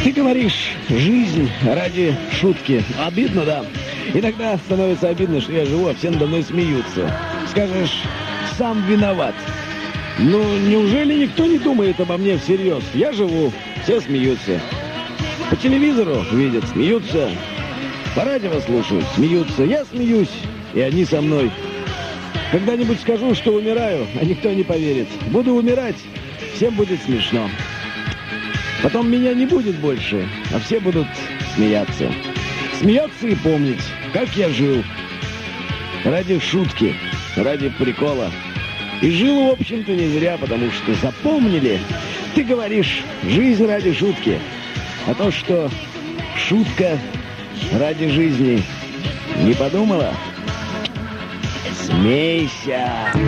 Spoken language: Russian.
Ты говоришь, жизнь ради шутки. Обидно, да? Иногда становится обидно, что я живу, а все надо мной смеются. Скажешь, сам виноват. Ну, неужели никто не думает обо мне всерьез? Я живу, все смеются. По телевизору видят, смеются. По радио слушают, смеются. Я смеюсь, и они со мной. Когда-нибудь скажу, что умираю, а никто не поверит. Буду умирать, всем будет смешно. Потом меня не будет больше, а все будут смеяться. Смеяться и помнить, как я жил. Ради шутки, ради прикола. И жил, в общем-то, не зря, потому что запомнили. Ты говоришь, жизнь ради шутки. А то, что шутка ради жизни, не подумала? Смейся!